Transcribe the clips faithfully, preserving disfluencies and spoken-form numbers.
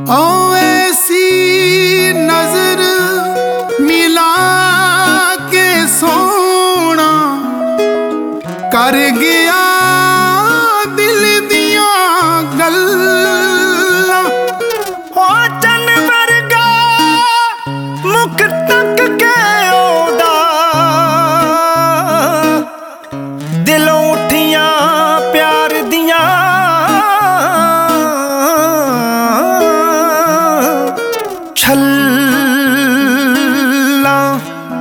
ओ ऐसी नजर मिला के सोना कर गया दिल दिया गल्लां। ओ चन वर्गा मुख तक के ओदा दिलों उठियां प्यार दियां छल्लां।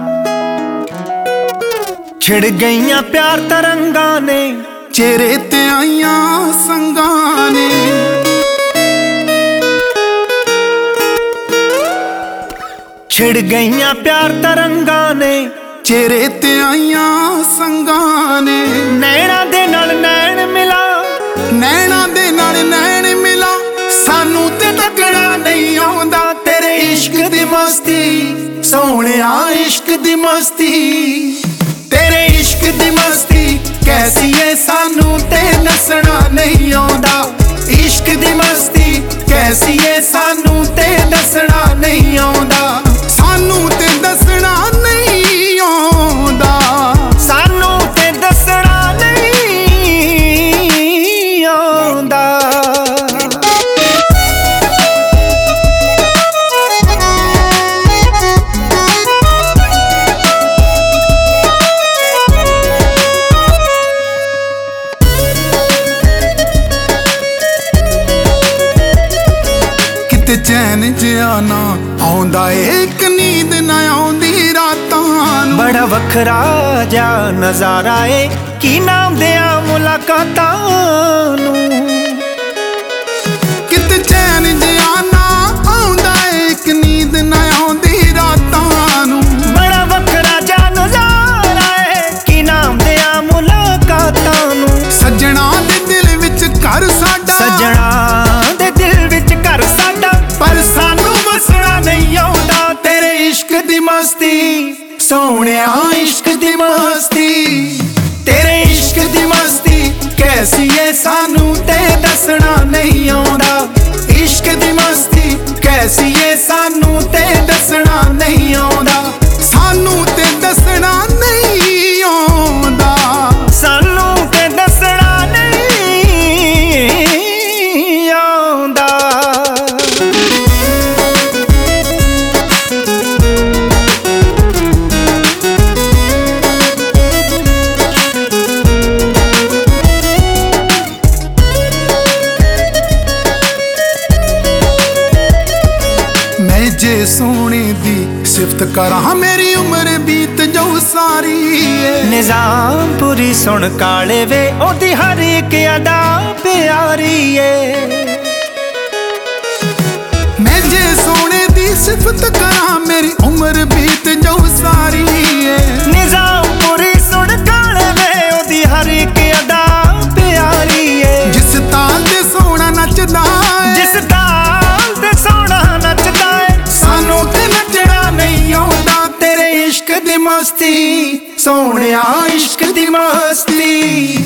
छिड़ गईयां प्यार तरंगां ने चेहरे ते आईयां संगां ने। छिड़ गईयां प्यार तरंगां ने चेहरे ते आईयां संगां ने। नैना दे नाल नैन मिला नैना दे नाल नैन मिला सानू ते तकड़ा नहीं आउंदा तेरे इश्क दी मस्ती सोहणिया इश्क दी मस्ती। तेरे इश्क दी मस्ती कैसी है सानू ते दसना नहीं आउंदा। इश्क दी मस्ती कैसी है सानू ते दसना नहीं आउंदा। सानू ते दसना नहीं आउंदा। सानू ते दसना नहीं आउंदा। किते चैन जिया ना आउंदा एक नींद ना आउंदी रातां नूं। बड़ा वखरा जा नजारा है की नाम दिया मुलाकातां नूं। किते चैन जिया ना आउंदा एक नींद ना आउंदी रातां नूं। बड़ा वखरा जा नजारा है की नाम दिया मुलाकातां नूं। सजना दे दिल विच घर साडा सजना दे दिल विच घर साडा पर सानू बसना नहीं आउंदा तेरे इश्क दी मस्ती सोहणिया इश्क दी मस्ती। तेरे इश्क दी मस्ती कैसी है सानू ते दसना नहीं आउंदा। इश्क दी मस्ती कैसी है सानू ते दसना नहीं आउंदा। सानू ते दसना नहीं आउंदा। सानू ते दसना नहीं आउंदा। मैं जे सोने दी सिफत करा मेरी उम्र बीत जाऊ सारी है। निजाम पूरी सुन काले वे ओदी हर एक अदा प्यारी है। मैं जे सोने दी सिफत करा मेरी उम्र बीत जाऊ सारी है। निजाम पूरी सुन काले वे ओदी हर एक अदा प्यारी है। जिस ताल ते सोना नचदा है जिस ताल ते सोना नचदा है सानू ते नचना नहीं आउंदा तेरे इश्क दी मस्ती सोहणिया इश्क दी मस्ती।